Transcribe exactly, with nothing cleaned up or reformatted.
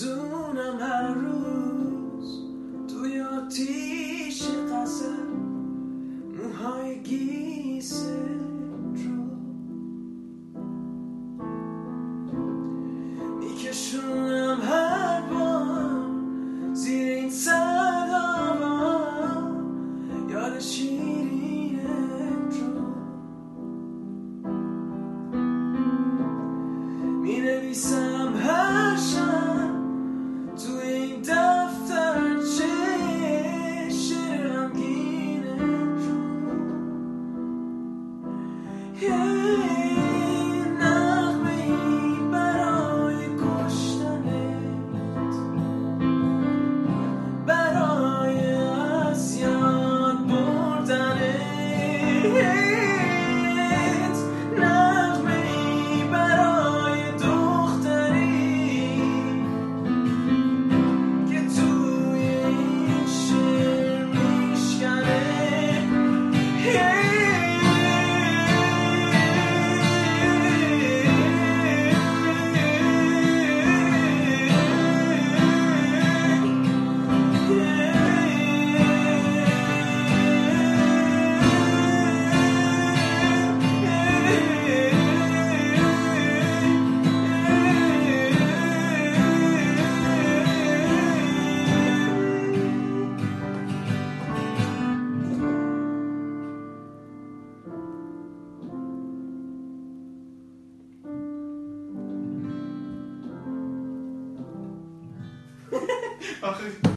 میسوزونم هر روز توی آتیش غزل موهای گیست رو میکشونم هر بار زیر این صدا یاد شیرینت رو مینویسم هر شب توی این دفترچه شعر غمگینت رو یه نغمه ای برای کشتنت برای از یاد بردنت نغمه ای برای دختری که توی این شعر میشکنه آخه